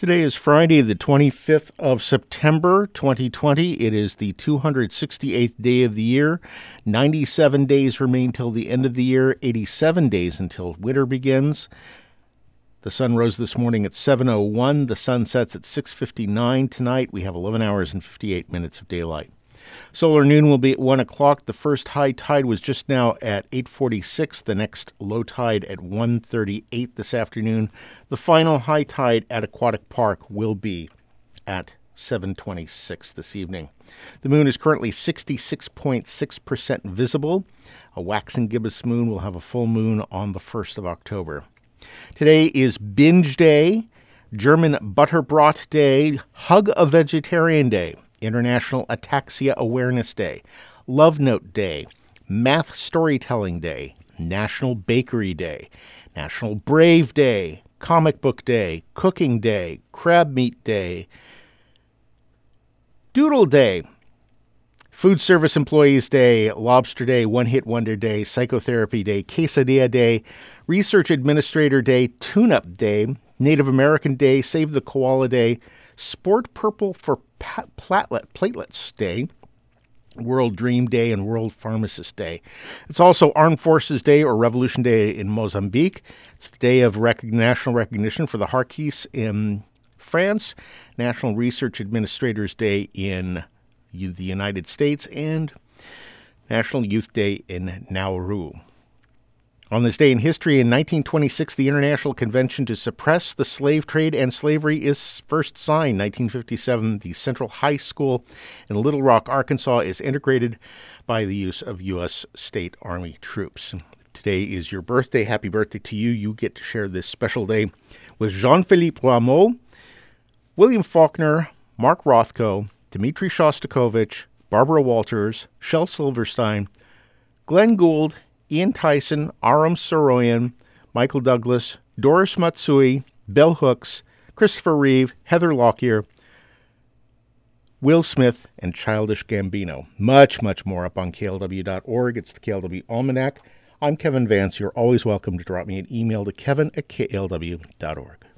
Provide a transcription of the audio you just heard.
Today is Friday, the 25th of September, 2020. It is the 268th day of the year. 97 days remain till the end of the year, 87 days until winter begins. The sun rose this morning at 7:01. The sun sets at 6:59 tonight. We have 11 hours and 58 minutes of daylight. Solar noon will be at 1 o'clock. The first high tide was just now at 8:46. The next low tide at 1:38 this afternoon. The final high tide at Aquatic Park will be at 7:26 this evening. The moon is currently 66.6% visible. A waxing gibbous moon will have a full moon on the 1st of October. Today is Binge Day, German Butterbrot Day, Hug a Vegetarian Day, International Ataxia Awareness Day, Love Note Day, Math Storytelling Day, National Bakery Day, National Brave Day, Comic Book Day, Cooking Day, Crab Meat Day, Doodle Day, Food Service Employees Day, Lobster Day, One Hit Wonder Day, Psychotherapy Day, Quesadilla Day, Research Administrator Day, Tune-Up Day, Native American Day, Save the Koala Day, Sport Purple for Platelets Day, World Dream Day, and World Pharmacist Day. It's also Armed Forces Day or Revolution Day in Mozambique. It's the day of national recognition for the Harkis in France, National Research Administrators Day in the United States, and National Youth Day in Nauru. On this day in history, in 1926, the International Convention to Suppress the Slave Trade and Slavery is first signed. 1957, the Central High School in Little Rock, Arkansas, is integrated by the use of U.S. State Army troops. Today is your birthday. Happy birthday to you. You get to share this special day with Jean-Philippe Rameau, William Faulkner, Mark Rothko, Dmitri Shostakovich, Barbara Walters, Shel Silverstein, Glenn Gould, Ian Tyson, Aram Saroyan, Michael Douglas, Doris Matsui, Bell Hooks, Christopher Reeve, Heather Lockyer, Will Smith, and Childish Gambino. Much, much more up on KLW.org. It's the KLW Almanac. I'm Kevin Vance. You're always welcome to drop me an email to kevin@klw.org.